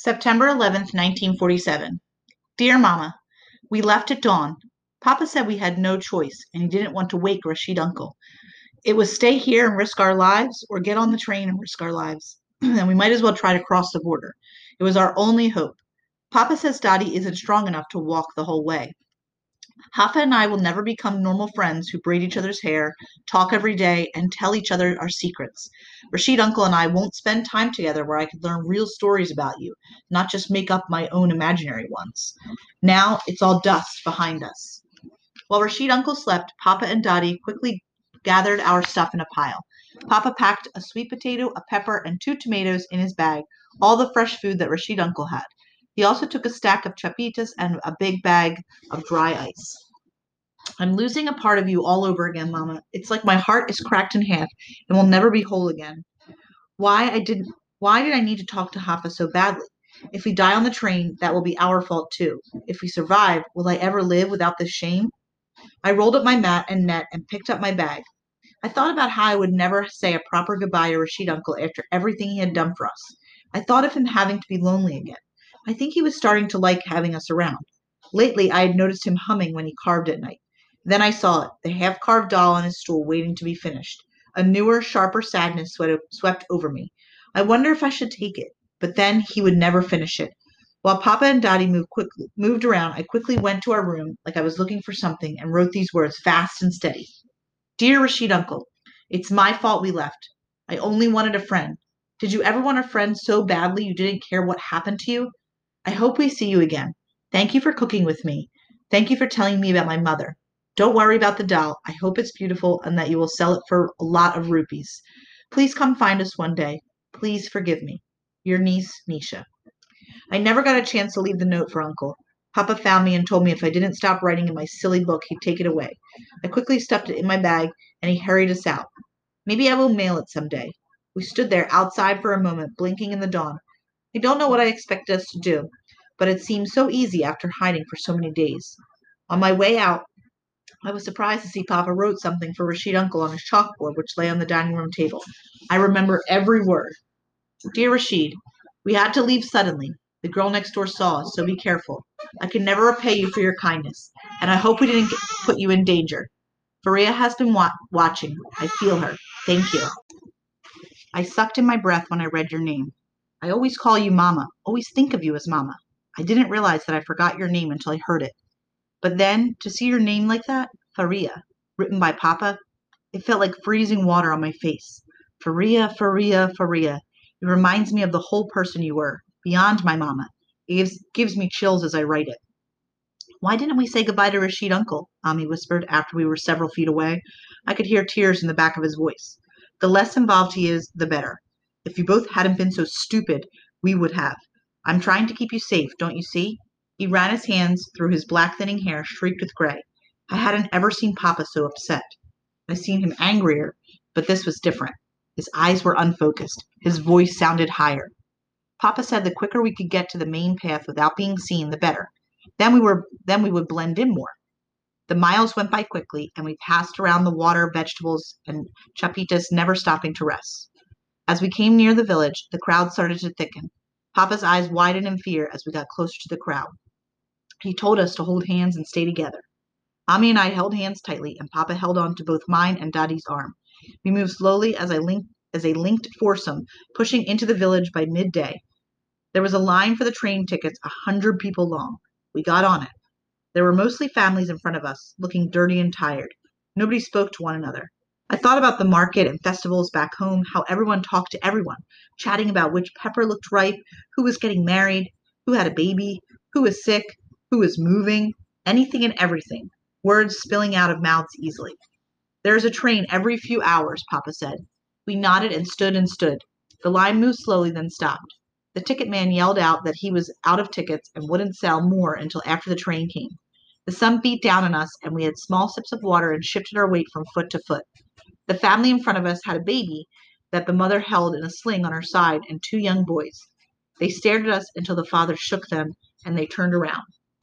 September 11th, 1947. Dear Mama, we left at dawn. Papa said we had no choice, and he didn't want to wake Rashid Uncle. It was stay here and risk our lives, or get on the train and risk our lives. And we might as well try to cross the border. It was our only hope. Papa says Dottie isn't strong enough to walk the whole way. Haffa and I will never become normal friends who braid each other's hair, talk every day, and tell each other our secrets. Rashid Uncle and I won't spend time together where I could learn real stories about you, not just make up my own imaginary ones. Now it's all dust behind us. While Rashid Uncle slept, Papa and Dottie quickly gathered our stuff in a pile. Papa packed a sweet potato, a pepper, and 2 tomatoes in his bag, all the fresh food that Rashid Uncle had. He also took a stack of chapitas and a big bag of dry ice. I'm losing a part of you all over again, Mama. It's like my heart is cracked in half and will never be whole again. Why did I need to talk to Haffa so badly? If we die on the train, that will be our fault too. If we survive, will I ever live without this shame? I rolled up my mat and net and picked up my bag. I thought about how I would never say a proper goodbye to Rashid Uncle after everything he had done for us. I thought of him having to be lonely again. I think he was starting to like having us around. Lately, I had noticed him humming when he carved at night. Then I saw it, the half-carved doll on his stool waiting to be finished. A newer, sharper sadness swept over me. I wonder if I should take it, but then he would never finish it. While Papa and Dottie moved around, I quickly went to our room like I was looking for something and wrote these words fast and steady. Dear Rashid Uncle, it's my fault we left. I only wanted a friend. Did you ever want a friend so badly you didn't care what happened to you? I hope we see you again. Thank you for cooking with me. Thank you for telling me about my mother. Don't worry about the doll. I hope it's beautiful and that you will sell it for a lot of rupees. Please come find us one day. Please forgive me. Your niece, Nisha. I never got a chance to leave the note for Uncle. Papa found me and told me if I didn't stop writing in my silly book, he'd take it away. I quickly stuffed it in my bag, and he hurried us out. Maybe I will mail it some day. We stood there outside for a moment, blinking in the dawn. I don't know what I expected us to do, but it seemed so easy after hiding for so many days. On my way out, I was surprised to see Papa wrote something for Rashid Uncle on his chalkboard, which lay on the dining room table. I remember every word. Dear Rashid, we had to leave suddenly. The girl next door saw us, so be careful. I can never repay you for your kindness, and I hope we didn't put you in danger. Faria has been watching. I feel her. Thank you. I sucked in my breath when I read your name. I always call you Mama, always think of you as Mama. I didn't realize that I forgot your name until I heard it. But then, to see your name like that, Faria, written by Papa, it felt like freezing water on my face. Faria, Faria, Faria. It reminds me of the whole person you were, beyond my mama. It gives me chills as I write it. Why didn't we say goodbye to Rashid Uncle? Ami whispered after we were several feet away. I could hear tears in the back of his voice. The less involved he is, the better. If you both hadn't been so stupid, we would have. I'm trying to keep you safe, don't you see? He ran his hands through his black thinning hair streaked with gray. I hadn't ever seen Papa so upset. I'd seen him angrier, but this was different. His eyes were unfocused. His voice sounded higher. Papa said the quicker we could get to the main path without being seen, the better. Then we would blend in more. The miles went by quickly, and we passed around the water, vegetables, and chapitas, never stopping to rest. As we came near the village, the crowd started to thicken. Papa's eyes widened in fear as we got closer to the crowd. He told us to hold hands and stay together. Ami and I held hands tightly, and Papa held on to both mine and Dottie's arm. We moved slowly as a linked foursome, pushing into the village by midday. There was a line for the train tickets 100 people long. We got on it. There were mostly families in front of us, looking dirty and tired. Nobody spoke to one another. I thought about the market and festivals back home, how everyone talked to everyone, chatting about which pepper looked ripe, who was getting married, who had a baby, who was sick, who was moving, anything and everything, words spilling out of mouths easily. There is a train every few hours, Papa said. We nodded and stood and stood. The line moved slowly, then stopped. The ticket man yelled out that he was out of tickets and wouldn't sell more until after the train came. The sun beat down on us, and we had small sips of water and shifted our weight from foot to foot. The family in front of us had a baby that the mother held in a sling on her side and 2 young boys. They stared at us until the father shook them, and they turned around.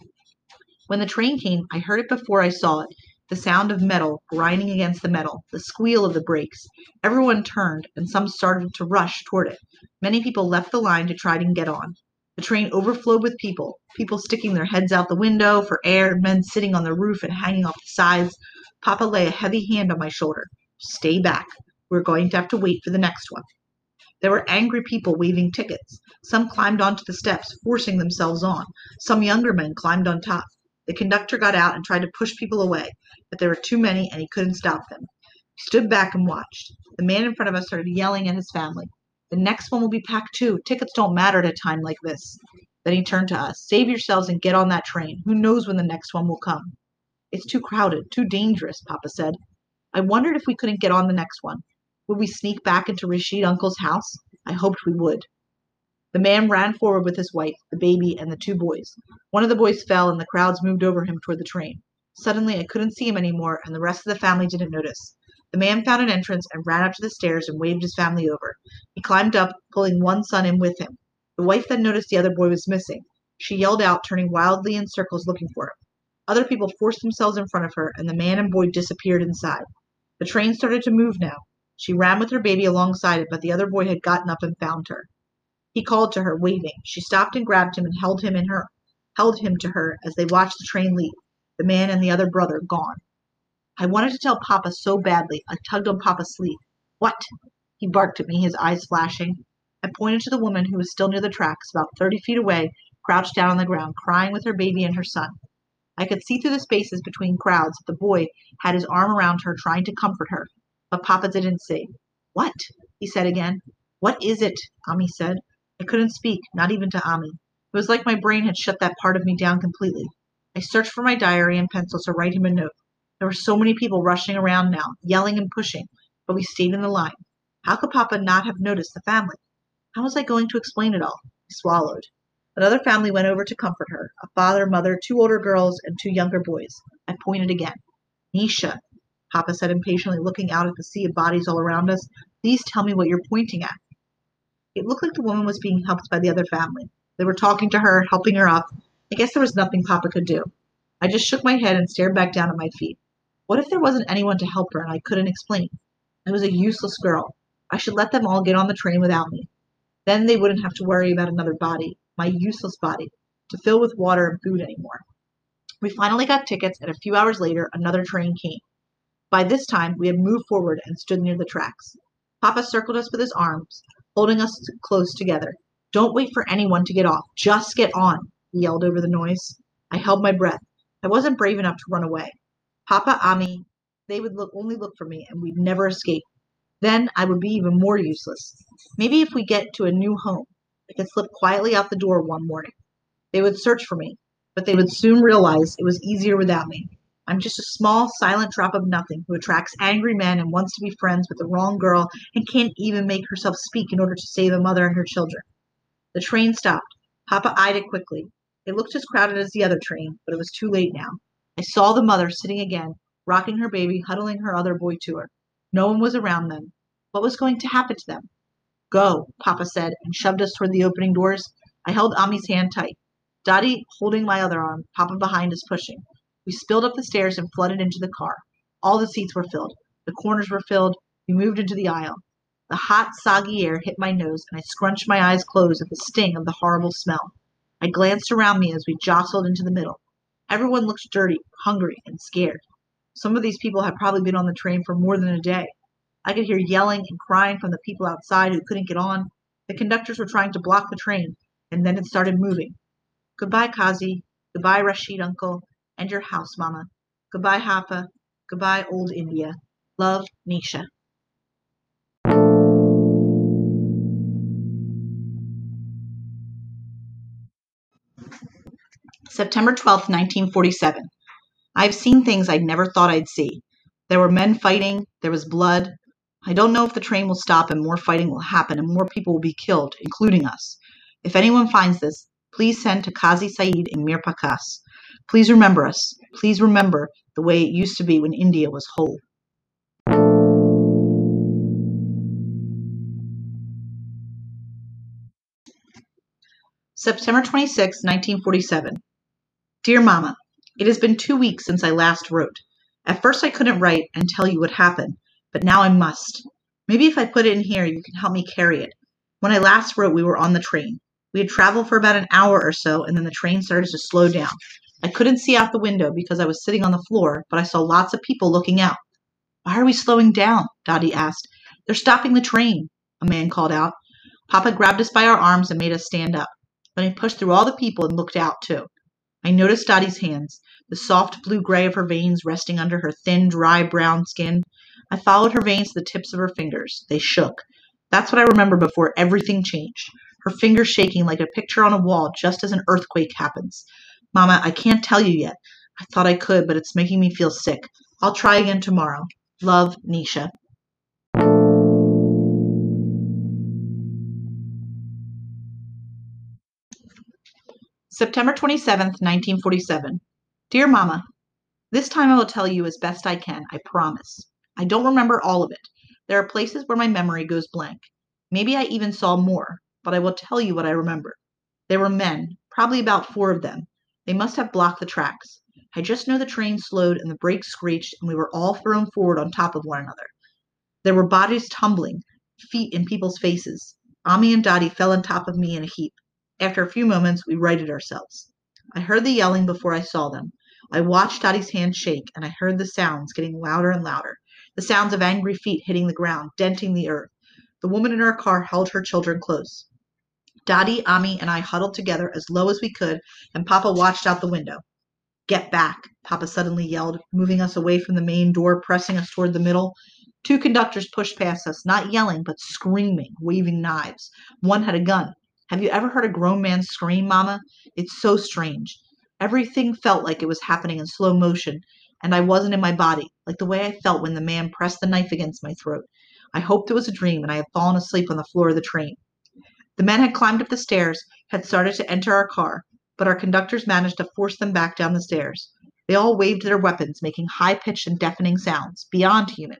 When the train came, I heard it before I saw it, the sound of metal grinding against the metal, the squeal of the brakes. Everyone turned, and some started to rush toward it. Many people left the line to try and get on. The train overflowed with people sticking their heads out the window for air, men sitting on the roof and hanging off the sides. Papa lay a heavy hand on my shoulder. Stay back. We're going to have to wait for the next one. There were angry people waving tickets. Some climbed onto the steps, forcing themselves on. Some younger men climbed on top. The conductor got out and tried to push people away, but there were too many and he couldn't stop them. He stood back and watched. The man in front of us started yelling at his family. The next one will be packed too. Tickets don't matter at a time like this. Then he turned to us. Save yourselves and get on that train. Who knows when the next one will come? It's too crowded, too dangerous, Papa said. I wondered if we couldn't get on the next one. Would we sneak back into Rashid Uncle's house? I hoped we would. The man ran forward with his wife, the baby, and the two boys. One of the boys fell, and the crowds moved over him toward the train. Suddenly, I couldn't see him anymore, and the rest of the family didn't notice. The man found an entrance and ran up to the stairs and waved his family over. He climbed up, pulling one son in with him. The wife then noticed the other boy was missing. She yelled out, turning wildly in circles looking for him. Other people forced themselves in front of her, and the man and boy disappeared inside. The train started to move now. She ran with her baby alongside it, but the other boy had gotten up and found her. He called to her, waving. She stopped and grabbed him and held him to her as they watched the train leave, the man and the other brother gone. I wanted to tell Papa so badly. I tugged on Papa's sleeve. What? He barked at me, his eyes flashing. I pointed to the woman who was still near the tracks, about 30 feet away, crouched down on the ground, crying with her baby and her son. I could see through the spaces between crowds that the boy had his arm around her, trying to comfort her. But Papa didn't say. What? He said again. What is it? Ami said. I couldn't speak, not even to Ami. It was like my brain had shut that part of me down completely. I searched for my diary and pencils to write him a note. There were so many people rushing around now, yelling and pushing, but we stayed in the line. How could Papa not have noticed the family? How was I going to explain it all? I swallowed. Another family went over to comfort her, a father, mother, 2 older girls, and 2 younger boys. I pointed again. Nisha, Papa said impatiently, looking out at the sea of bodies all around us. Please tell me what you're pointing at. It looked like the woman was being helped by the other family. They were talking to her, helping her up. I guess there was nothing Papa could do. I just shook my head and stared back down at my feet. What if there wasn't anyone to help her and I couldn't explain? I was a useless girl. I should let them all get on the train without me. Then they wouldn't have to worry about another body, my useless body, to fill with water and food anymore. We finally got tickets, and a few hours later, another train came. By this time, we had moved forward and stood near the tracks. Papa circled us with his arms, holding us close together. Don't wait for anyone to get off. Just get on, he yelled over the noise. I held my breath. I wasn't brave enough to run away. Papa, Ami, they would only look for me, and we'd never escape. Then I would be even more useless. Maybe if we get to a new home, I could slip quietly out the door one morning. They would search for me, but they would soon realize it was easier without me. I'm just a small, silent drop of nothing who attracts angry men and wants to be friends with the wrong girl and can't even make herself speak in order to save a mother and her children. The train stopped. Papa eyed it quickly. It looked as crowded as the other train, but it was too late now. I saw the mother sitting again, rocking her baby, huddling her other boy to her. No one was around them. What was going to happen to them? Go, Papa said, and shoved us toward the opening doors. I held Ami's hand tight. Dottie holding my other arm, Papa behind us pushing. We spilled up the stairs and flooded into the car. All the seats were filled. The corners were filled. We moved into the aisle. The hot, soggy air hit my nose, and I scrunched my eyes closed at the sting of the horrible smell. I glanced around me as we jostled into the middle. Everyone looked dirty, hungry, and scared. Some of these people had probably been on the train for more than a day. I could hear yelling and crying from the people outside who couldn't get on. The conductors were trying to block the train, and then it started moving. Goodbye, Kazi. Goodbye, Rashid Uncle. And your house, Mama. Goodbye, Hapa. Goodbye, old India. Love, Nisha. September 12th, 1947. I've seen things I never thought I'd see. There were men fighting. There was blood. I don't know if the train will stop and more fighting will happen and more people will be killed, including us. If anyone finds this, please send to Qazi Saeed in Mir Pakas. Please remember us. Please remember the way it used to be when India was whole. September 26, 1947. Dear Mama, it has been 2 weeks since I last wrote. At first I couldn't write and tell you what happened, but now I must. Maybe if I put it in here, you can help me carry it. When I last wrote, we were on the train. We had traveled for about an hour or so, and then the train started to slow down. I couldn't see out the window because I was sitting on the floor, but I saw lots of people looking out. Why are we slowing down? Dottie asked. They're stopping the train, a man called out. Papa grabbed us by our arms and made us stand up. Then he pushed through all the people and looked out, too. I noticed Dottie's hands, the soft blue-gray of her veins resting under her thin, dry brown skin. I followed her veins to the tips of her fingers. They shook. That's what I remember before everything changed. Her fingers shaking like a picture on a wall just as an earthquake happens. Mama, I can't tell you yet. I thought I could, but it's making me feel sick. I'll try again tomorrow. Love, Nisha. September 27th, 1947. Dear Mama, this time I will tell you as best I can, I promise. I don't remember all of it. There are places where my memory goes blank. Maybe I even saw more, but I will tell you what I remember. There were men, probably about 4 of them. They must have blocked the tracks. I just know the train slowed and the brakes screeched and we were all thrown forward on top of one another. There were bodies tumbling, feet in people's faces. Ami and Dottie fell on top of me in a heap. After a few moments, we righted ourselves. I heard the yelling before I saw them. I watched Dottie's hand shake, and I heard the sounds getting louder and louder. The sounds of angry feet hitting the ground, denting the earth. The woman in her car held her children close. Dottie, Ami, and I huddled together as low as we could, and Papa watched out the window. Get back, Papa suddenly yelled, moving us away from the main door, pressing us toward the middle. 2 conductors pushed past us, not yelling, but screaming, waving knives. One had a gun. Have you ever heard a grown man scream, Mama? It's so strange. Everything felt like it was happening in slow motion, and I wasn't in my body, like the way I felt when the man pressed the knife against my throat. I hoped it was a dream, and I had fallen asleep on the floor of the train. The men had climbed up the stairs, had started to enter our car, but our conductors managed to force them back down the stairs. They all waved their weapons, making high-pitched and deafening sounds, beyond human.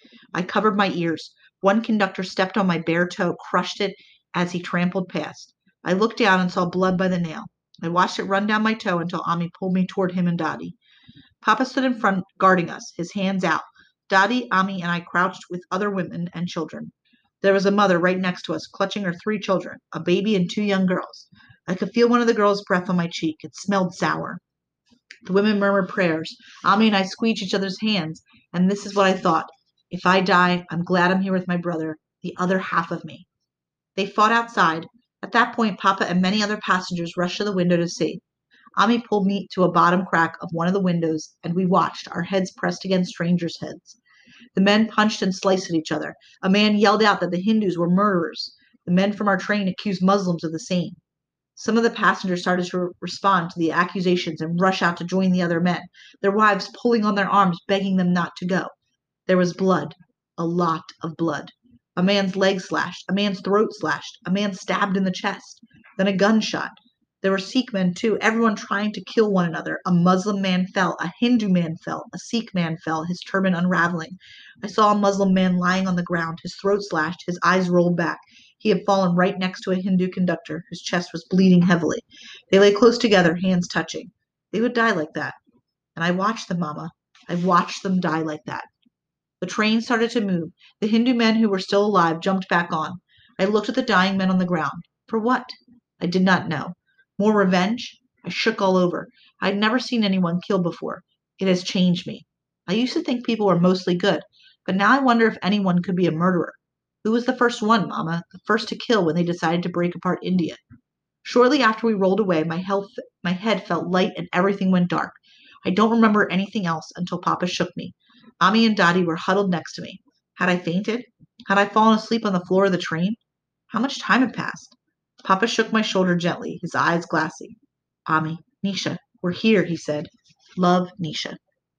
I covered my ears. One conductor stepped on my bare toe, crushed it as he trampled past. I looked down and saw blood by the nail. I watched it run down my toe until Ami pulled me toward him and Dottie. Papa stood in front, guarding us, his hands out. Dottie, Ami, and I crouched with other women and children. There was a mother right next to us, clutching her 3 children, a baby and 2 young girls. I could feel one of the girls' breath on my cheek. It smelled sour. The women murmured prayers. Ami and I squeezed each other's hands, and this is what I thought. If I die, I'm glad I'm here with my brother, the other half of me. They fought outside. At that point, Papa and many other passengers rushed to the window to see. Ami pulled me to a bottom crack of one of the windows, and we watched, our heads pressed against strangers' heads. The men punched and sliced at each other. A man yelled out that the Hindus were murderers. The men from our train accused Muslims of the same. Some of the passengers started to respond to the accusations and rush out to join the other men, their wives pulling on their arms, begging them not to go. There was blood, a lot of blood. A man's leg slashed, a man's throat slashed, a man stabbed in the chest, then a gunshot. There were Sikh men, too, everyone trying to kill one another. A Muslim man fell, a Hindu man fell, a Sikh man fell, his turban unraveling. I saw a Muslim man lying on the ground, his throat slashed, his eyes rolled back. He had fallen right next to a Hindu conductor, whose chest was bleeding heavily. They lay close together, hands touching. They would die like that. And I watched them, Mama. I watched them die like that. The train started to move. The Hindu men who were still alive jumped back on. I looked at the dying men on the ground. For what? I did not know. More revenge? I shook all over. I had never seen anyone killed before. It has changed me. I used to think people were mostly good, but now I wonder if anyone could be a murderer. Who was the first one, Mama? The first to kill when they decided to break apart India? Shortly after we rolled away, my head felt light and everything went dark. I don't remember anything else until Papa shook me. Ami and Dottie were huddled next to me. Had I fainted? Had I fallen asleep on the floor of the train? How much time had passed? Papa shook my shoulder gently, his eyes glassy. Ami, Nisha, we're here, he said. Love, Nisha.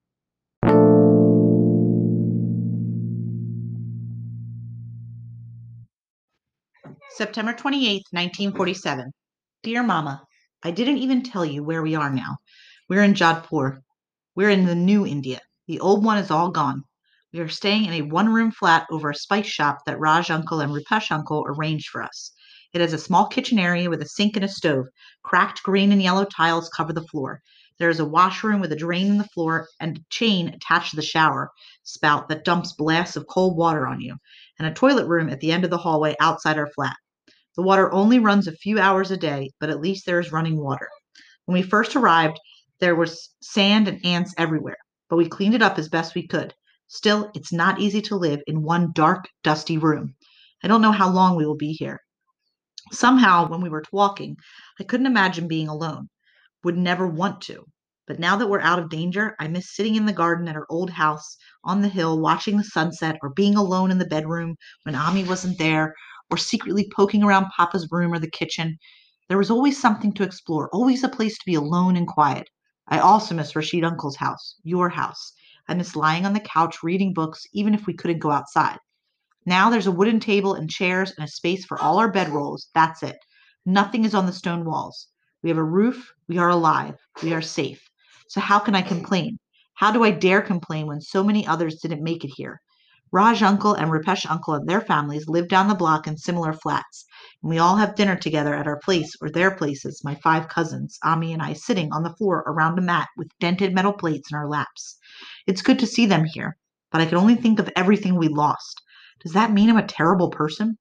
September 28th, 1947. Dear Mama, I didn't even tell you where we are now. We're in Jodhpur. We're in the new India. The old one is all gone. We are staying in a 1-room flat over a spice shop that Raj uncle and Rupesh uncle arranged for us. It has a small kitchen area with a sink and a stove. Cracked green and yellow tiles cover the floor. There is a washroom with a drain in the floor and a chain attached to the shower spout that dumps blasts of cold water on you, and a toilet room at the end of the hallway outside our flat. The water only runs a few hours a day, but at least there is running water. When we first arrived, there was sand and ants everywhere, but we cleaned it up as best we could. Still, it's not easy to live in one dark, dusty room. I don't know how long we will be here. Somehow, when we were walking, I couldn't imagine being alone. Would never want to. But now that we're out of danger, I miss sitting in the garden at our old house on the hill watching the sunset, or being alone in the bedroom when Ami wasn't there, or secretly poking around Papa's room or the kitchen. There was always something to explore, always a place to be alone and quiet. I also miss Rashid Uncle's house, your house. I miss lying on the couch reading books, even if we couldn't go outside. Now there's a wooden table and chairs and a space for all our bedrolls. That's it. Nothing is on the stone walls. We have a roof. We are alive. We are safe. So how can I complain? How do I dare complain when so many others didn't make it here? Raj uncle and Rupesh uncle and their families live down the block in similar flats, and we all have dinner together at our place or their places, my 5 cousins, Ami and I sitting on the floor around a mat with dented metal plates in our laps. It's good to see them here, but I can only think of everything we lost. Does that mean I'm a terrible person?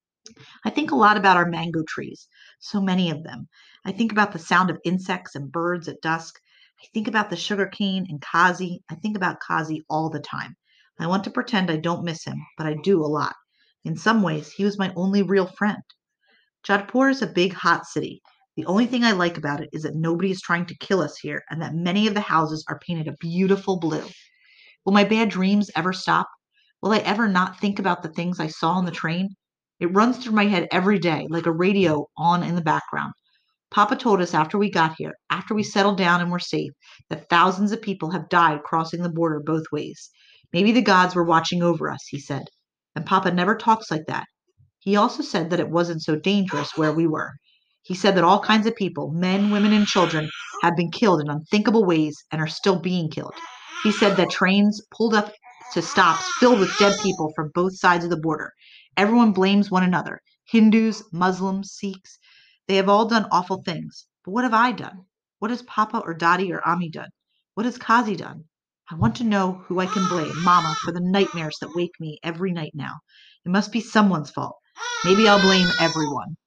I think a lot about our mango trees, so many of them. I think about the sound of insects and birds at dusk. I think about the sugar cane and Kazi. I think about Kazi all the time. I want to pretend I don't miss him, but I do a lot. In some ways, he was my only real friend. Jodhpur is a big, hot city. The only thing I like about it is that nobody is trying to kill us here and that many of the houses are painted a beautiful blue. Will my bad dreams ever stop? Will I ever not think about the things I saw on the train? It runs through my head every day, like a radio on in the background. Papa told us after we got here, after we settled down and were safe, that thousands of people have died crossing the border both ways. Maybe the gods were watching over us, he said. And Papa never talks like that. He also said that it wasn't so dangerous where we were. He said that all kinds of people, men, women, and children, have been killed in unthinkable ways and are still being killed. He said that trains pulled up to stops filled with dead people from both sides of the border. Everyone blames one another, Hindus, Muslims, Sikhs. They have all done awful things. But what have I done? What has Papa or Dadi or Ami done? What has Kazi done? I want to know who I can blame, Mama, for the nightmares that wake me every night now. It must be someone's fault. Maybe I'll blame everyone.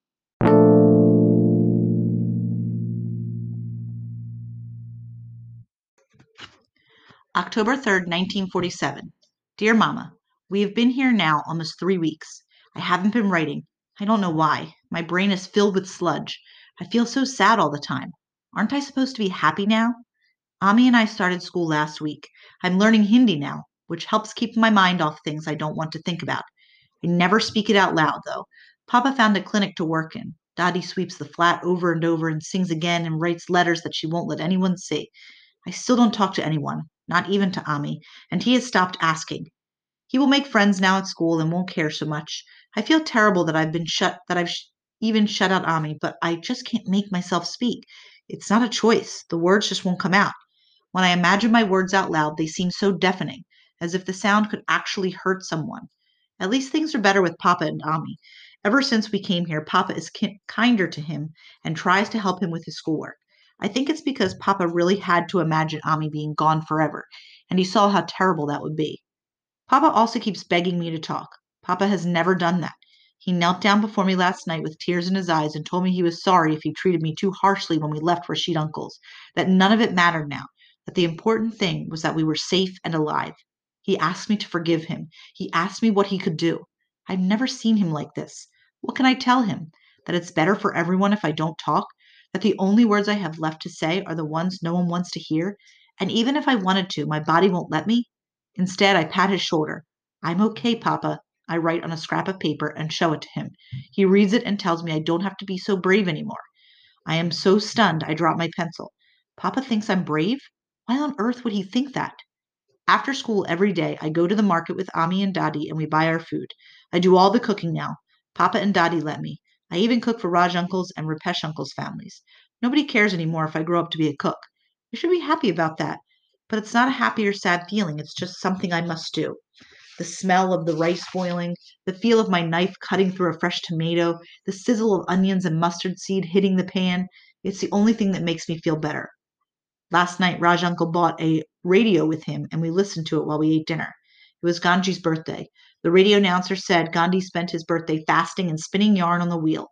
October 3rd, 1947. Dear Mama, we have been here now almost 3 weeks. I haven't been writing. I don't know why. My brain is filled with sludge. I feel so sad all the time. Aren't I supposed to be happy now? Ami and I started school last week. I'm learning Hindi now, which helps keep my mind off things I don't want to think about. I never speak it out loud, though. Papa found a clinic to work in. Dottie sweeps the flat over and over and sings again and writes letters that she won't let anyone see. I still don't talk to anyone, not even to Ami, and he has stopped asking. He will make friends now at school and won't care so much. I feel terrible that I've even shut out Ami, but I just can't make myself speak. It's not a choice. The words just won't come out. When I imagine my words out loud, they seem so deafening, as if the sound could actually hurt someone. At least things are better with Papa and Ami. Ever since we came here, Papa is kinder to him and tries to help him with his schoolwork. I think it's because Papa really had to imagine Ami being gone forever, and he saw how terrible that would be. Papa also keeps begging me to talk. Papa has never done that. He knelt down before me last night with tears in his eyes and told me he was sorry if he treated me too harshly when we left Rashid Uncle's, that none of it mattered now, that the important thing was that we were safe and alive. He asked me to forgive him. He asked me what he could do. I've never seen him like this. What can I tell him? That it's better for everyone if I don't talk? That the only words I have left to say are the ones no one wants to hear? And even if I wanted to, my body won't let me? Instead, I pat his shoulder. I'm okay, Papa. I write on a scrap of paper and show it to him. He reads it and tells me I don't have to be so brave anymore. I am so stunned I drop my pencil. Papa thinks I'm brave? Why on earth would he think that? After school every day, I go to the market with Ami and Dadi and we buy our food. I do all the cooking now. Papa and Dadi let me. I even cook for Raj uncle's and Rupesh uncle's families. Nobody cares anymore if I grow up to be a cook. I should be happy about that. But it's not a happy or sad feeling. It's just something I must do. The smell of the rice boiling, the feel of my knife cutting through a fresh tomato, the sizzle of onions and mustard seed hitting the pan. It's the only thing that makes me feel better. Last night, Raj uncle bought a radio with him and we listened to it while we ate dinner. It was Ganji's birthday. The radio announcer said Gandhi spent his birthday fasting and spinning yarn on the wheel.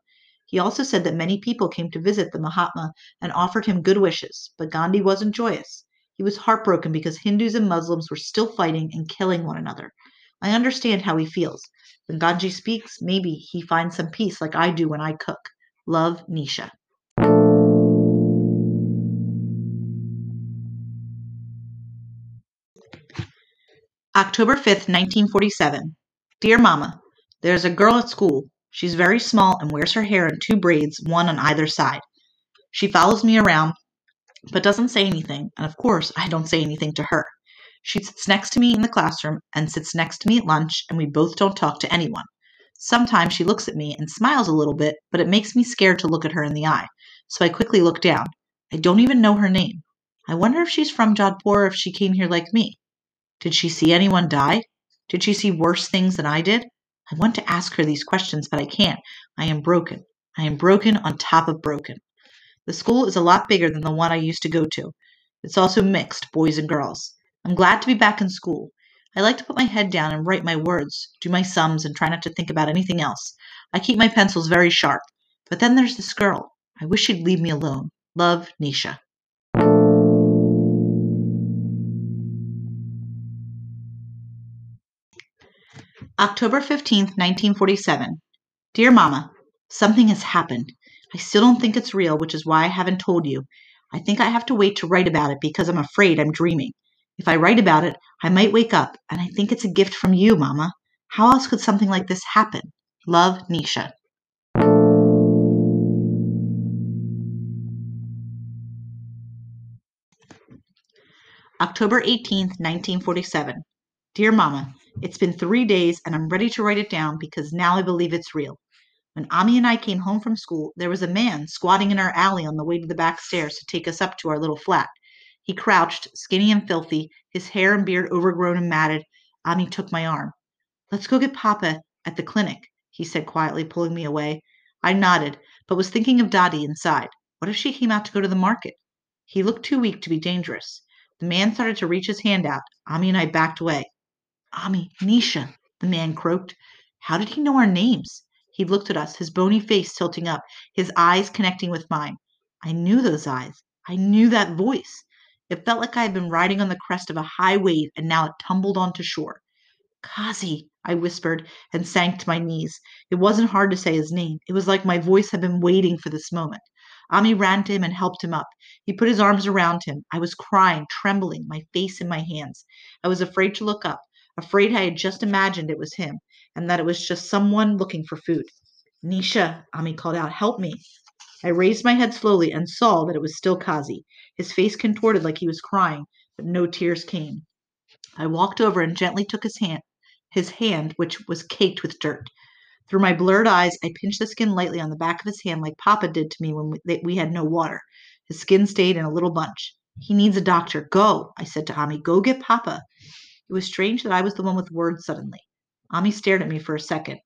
He also said that many people came to visit the Mahatma and offered him good wishes, but Gandhi wasn't joyous. He was heartbroken because Hindus and Muslims were still fighting and killing one another. I understand how he feels. When Gandhi speaks, maybe he finds some peace like I do when I cook. Love, Nisha. October 5th, 1947. Dear Mama, there's a girl at school. She's very small and wears her hair in two braids, one on either side. She follows me around but doesn't say anything, and of course, I don't say anything to her. She sits next to me in the classroom and sits next to me at lunch, and we both don't talk to anyone. Sometimes she looks at me and smiles a little bit, but it makes me scared to look at her in the eye, so I quickly look down. I don't even know her name. I wonder if she's from Jodhpur or if she came here like me. Did she see anyone die? Did she see worse things than I did? I want to ask her these questions, but I can't. I am broken. I am broken on top of broken. The school is a lot bigger than the one I used to go to. It's also mixed, boys and girls. I'm glad to be back in school. I like to put my head down and write my words, do my sums, and try not to think about anything else. I keep my pencils very sharp. But then there's this girl. I wish she'd leave me alone. Love, Nisha. October 15th, 1947. Dear Mama, something has happened. I still don't think it's real, which is why I haven't told you. I think I have to wait to write about it because I'm afraid I'm dreaming. If I write about it, I might wake up, and I think it's a gift from you, Mama. How else could something like this happen? Love, Nisha. October 18th, 1947. Dear Mama, it's been 3 days and I'm ready to write it down because now I believe it's real. When Ami and I came home from school, there was a man squatting in our alley on the way to the back stairs to take us up to our little flat. He crouched, skinny and filthy, his hair and beard overgrown and matted. Ami took my arm. Let's go get Papa at the clinic, he said quietly, pulling me away. I nodded, but was thinking of Dottie inside. What if she came out to go to the market? He looked too weak to be dangerous. The man started to reach his hand out. Ami and I backed away. Ami, Nisha, the man croaked. How did he know our names? He looked at us, his bony face tilting up, his eyes connecting with mine. I knew those eyes. I knew that voice. It felt like I had been riding on the crest of a high wave and now it tumbled onto shore. Kazi, I whispered and sank to my knees. It wasn't hard to say his name. It was like my voice had been waiting for this moment. Ami ran to him and helped him up. He put his arms around him. I was crying, trembling, my face in my hands. I was afraid to look up, afraid I had just imagined it was him, and that it was just someone looking for food. Nisha, Ami called out, help me. I raised my head slowly and saw that it was still Kazi. His face contorted like he was crying, but no tears came. I walked over and gently took his hand, which was caked with dirt. Through my blurred eyes, I pinched the skin lightly on the back of his hand like Papa did to me when we had no water. His skin stayed in a little bunch. He needs a doctor. Go, I said to Ami. Go get Papa. It was strange that I was the one with words suddenly. Ami stared at me for a second.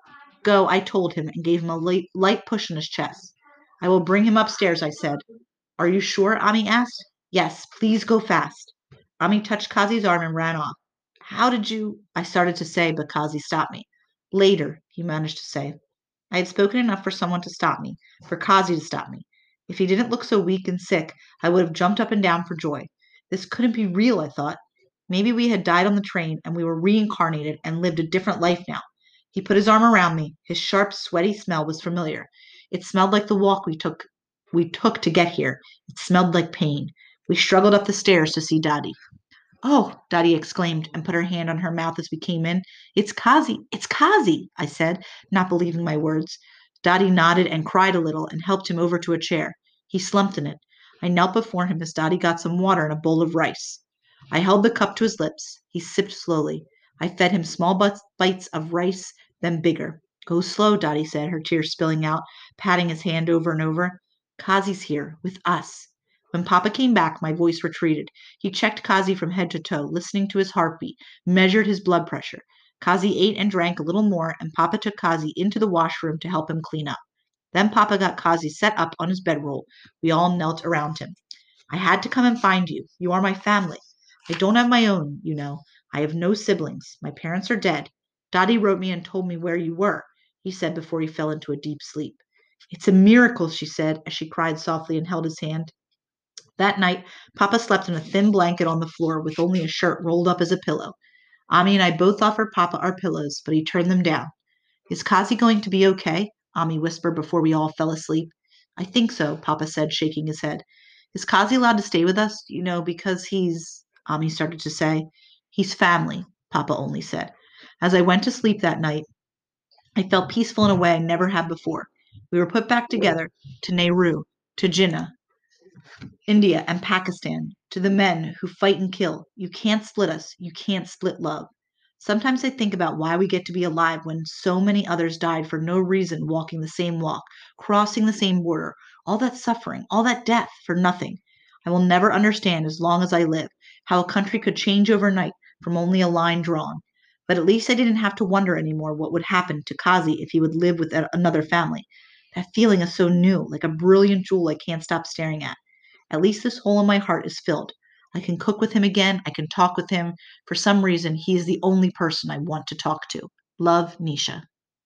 Go, I told him, and gave him a light push on his chest. I will bring him upstairs, I said. Are you sure? Ami asked. Yes, please go fast. Ami touched Kazi's arm and ran off. How did you? I started to say, but Kazi stopped me. Later, he managed to say. I had spoken enough for someone to stop me, for Kazi to stop me. If he didn't look so weak and sick, I would have jumped up and down for joy. This couldn't be real, I thought. Maybe we had died on the train and we were reincarnated and lived a different life now. He put his arm around me. His sharp, sweaty smell was familiar. It smelled like the walk we took to get here. It smelled like pain. We struggled up the stairs to see Dottie. Oh, Dottie exclaimed and put her hand on her mouth as we came in. It's Kazi! It's Kazi! I said, not believing my words. Dottie nodded and cried a little and helped him over to a chair. He slumped in it. I knelt before him as Dottie got some water in a bowl of rice. I held the cup to his lips. He sipped slowly. I fed him small bites of rice, then bigger. Go slow, Dottie said, her tears spilling out, patting his hand over and over. Kazi's here, with us. When Papa came back, my voice retreated. He checked Kazi from head to toe, listening to his heartbeat, measured his blood pressure. Kazi ate and drank a little more, and Papa took Kazi into the washroom to help him clean up. Then Papa got Kazi set up on his bedroll. We all knelt around him. I had to come and find you. You are my family. I don't have my own, you know. I have no siblings. My parents are dead. Dottie wrote me and told me where you were, he said before he fell into a deep sleep. It's a miracle, she said as she cried softly and held his hand. That night, Papa slept in a thin blanket on the floor with only a shirt rolled up as a pillow. Ami and I both offered Papa our pillows, but he turned them down. Is Kazi going to be okay? Ami whispered before we all fell asleep. I think so, Papa said, shaking his head. Is Kazi allowed to stay with us? Because he's, Ami started to say. He's family, Papa only said. As I went to sleep that night, I felt peaceful in a way I never had before. We were put back together to Nehru, to Jinnah, India, and Pakistan, to the men who fight and kill. You can't split us. You can't split love. Sometimes I think about why we get to be alive when so many others died for no reason, walking the same walk, crossing the same border, all that suffering, all that death for nothing. I will never understand as long as I live how a country could change overnight from only a line drawn. But at least I didn't have to wonder anymore what would happen to Kazi if he would live with another family. That feeling is so new, like a brilliant jewel I can't stop staring at. At least this hole in my heart is filled. I can cook with him again. I can talk with him. For some reason, he is the only person I want to talk to. Love, Nisha.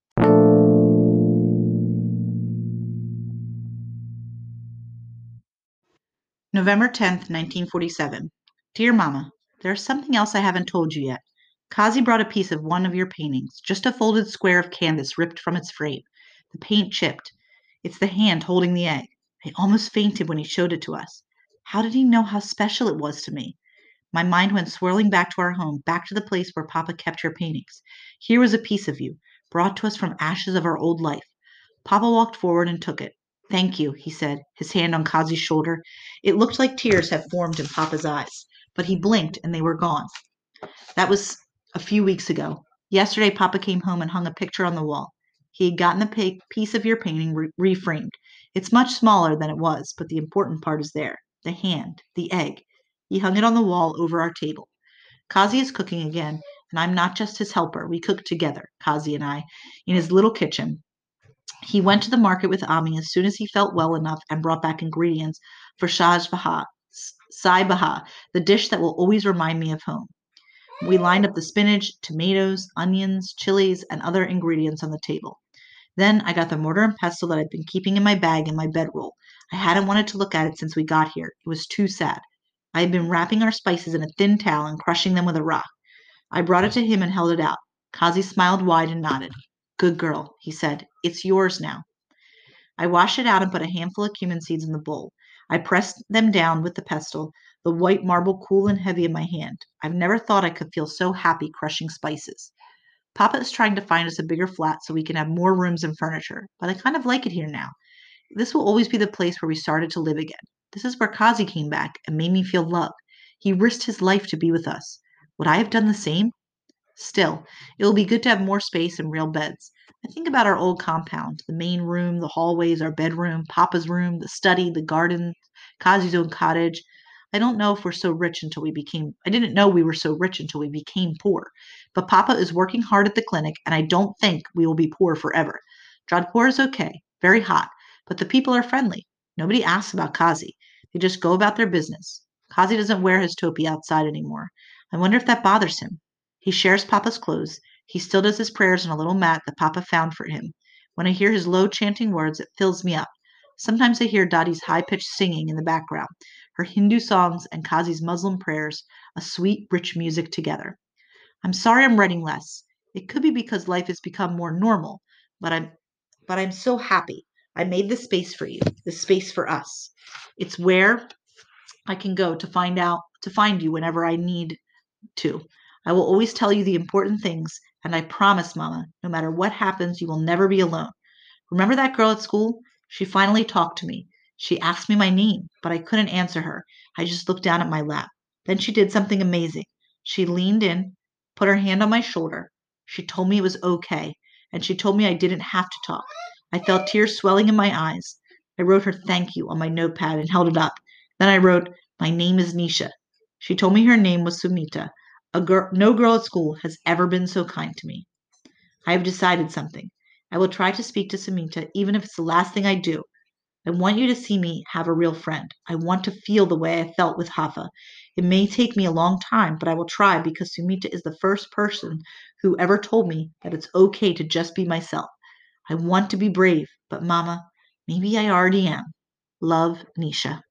November 10th, 1947. Dear Mama, there is something else I haven't told you yet. Kazi brought a piece of one of your paintings, just a folded square of canvas ripped from its frame. The paint chipped. It's the hand holding the egg. I almost fainted when he showed it to us. How did he know how special it was to me? My mind went swirling back to our home, back to the place where Papa kept your paintings. Here was a piece of you, brought to us from ashes of our old life. Papa walked forward and took it. Thank you, he said, his hand on Kazi's shoulder. It looked like tears had formed in Papa's eyes, but he blinked and they were gone. That was a few weeks ago. Yesterday, Papa came home and hung a picture on the wall. He had gotten the piece of your painting reframed. It's much smaller than it was, but the important part is there. The hand, the egg. He hung it on the wall over our table. Kazi is cooking again, and I'm not just his helper. We cook together, Kazi and I, in his little kitchen. He went to the market with Ami as soon as he felt well enough and brought back ingredients for Sai Baha, the dish that will always remind me of home. We lined up the spinach, tomatoes, onions, chilies, and other ingredients on the table. Then I got the mortar and pestle that I'd been keeping in my bag in my bedroll. I hadn't wanted to look at it since we got here. It was too sad. I had been wrapping our spices in a thin towel and crushing them with a rock. I brought it to him and held it out. Kazi smiled wide and nodded. Good girl, he said. It's yours now. I washed it out and put a handful of cumin seeds in the bowl. I pressed them down with the pestle, the white marble cool and heavy in my hand. I've never thought I could feel so happy crushing spices. Papa is trying to find us a bigger flat so we can have more rooms and furniture, but I kind of like it here now. This will always be the place where we started to live again. This is where Kazi came back and made me feel loved. He risked his life to be with us. Would I have done the same? Still, it will be good to have more space and real beds. I think about our old compound, the main room, the hallways, our bedroom, Papa's room, the study, the garden, Kazi's own cottage. I didn't know we were so rich until we became poor. But Papa is working hard at the clinic, and I don't think we will be poor forever. Jodhpur is okay, very hot, but the people are friendly. Nobody asks about Kazi. They just go about their business. Kazi doesn't wear his topi outside anymore. I wonder if that bothers him. He shares Papa's clothes. He still does his prayers on a little mat that Papa found for him. When I hear his low chanting words, it fills me up. Sometimes I hear Dadi's high-pitched singing in the background, her Hindu songs and Kazi's Muslim prayers, a sweet, rich music together. I'm sorry I'm writing less. It could be because life has become more normal, but I'm so happy. I made this space for you, this space for us. It's where I can go to find you whenever I need to. I will always tell you the important things, and I promise, Mama, no matter what happens, you will never be alone. Remember that girl at school? She finally talked to me. She asked me my name, but I couldn't answer her. I just looked down at my lap. Then she did something amazing. She leaned in, put her hand on my shoulder. She told me it was okay, and she told me I didn't have to talk. I felt tears swelling in my eyes. I wrote her thank you on my notepad and held it up. Then I wrote, my name is Nisha. She told me her name was Sumita. No girl at school has ever been so kind to me. I have decided something. I will try to speak to Sumita, even if it's the last thing I do. I want you to see me have a real friend. I want to feel the way I felt with Hafa. It may take me a long time, but I will try because Sumita is the first person who ever told me that it's okay to just be myself. I want to be brave, but Mama, Maybe I already am. Love, Nisha.